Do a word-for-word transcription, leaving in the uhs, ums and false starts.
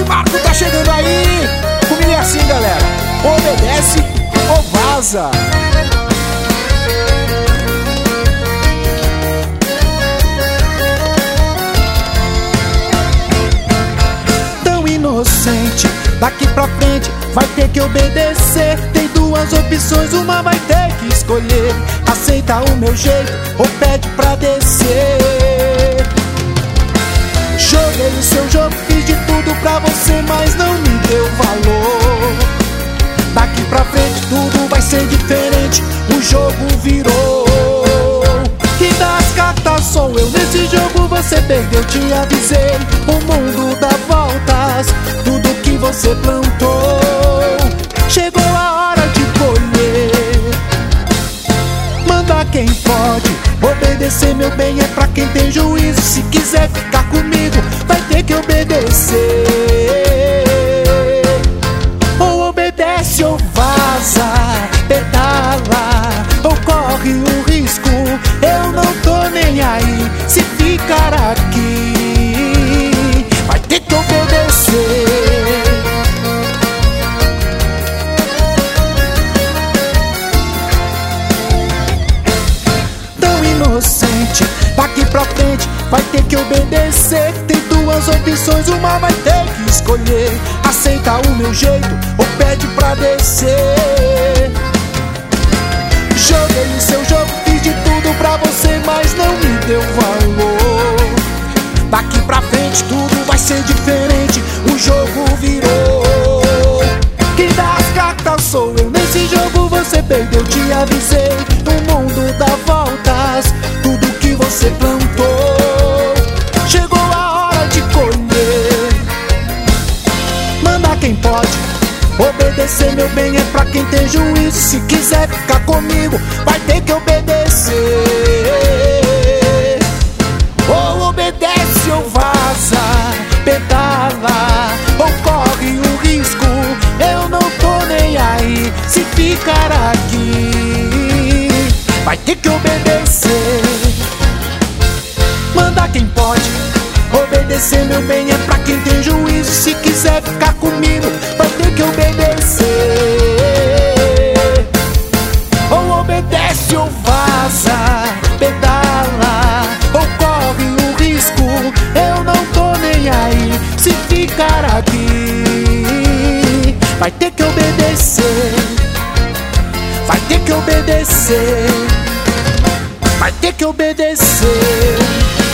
Marco tá chegando aí. Comigo é assim, galera: obedece ou vaza. Tão inocente, daqui pra frente vai ter que obedecer. Tem duas opções, uma vai ter que escolher: aceita o meu jeito ou pede pra descer. Joguei o seu jogo, fiz de tudo pra você, mas não me deu valor. Daqui pra frente tudo vai ser diferente, o jogo virou. Que das cartas sou eu, nesse jogo você perdeu, te avisei. O mundo dá voltas, tudo que você plantou chegou a hora de colher. Manda quem pode, obedecer meu bem é pra quem tem juízo. Se quiser ficar comigo, vai ter que obedecer. Ou obedece ou vaza, pedala ou corre o risco. Eu não tô nem aí se ficar aqui, vai ter que obedecer. Tão inocente, daqui pra frente vai ter que obedecer. Tem duas opções, uma vai ter que escolher: aceita o meu jeito ou pede pra descer. Joguei o seu jogo, fiz de tudo pra você, mas não me deu valor. Daqui pra frente tudo vai ser diferente, o jogo virou. Quem dá as cartas sou eu, nesse jogo você perdeu, te avisei. O mundo dá voltas, tudo que você plantou chegou a hora de colher. Manda quem pode, obedecer meu bem é pra quem tem juízo. Se quiser ficar comigo, vai ter que obedecer. Ou obedece ou vaza, pedala ou corre o risco. Eu não tô nem aí se ficar aqui, vai ter que obedecer. Manda quem pode, obedecer meu bem é pra quem tem juízo. Se quiser ficar comigo, vai ter que obedecer. Ou obedece ou vaza, pedala ou corre o risco. Eu não tô nem aí se ficar aqui, vai ter que obedecer. Vai ter que obedecer, vai ter que obedecer.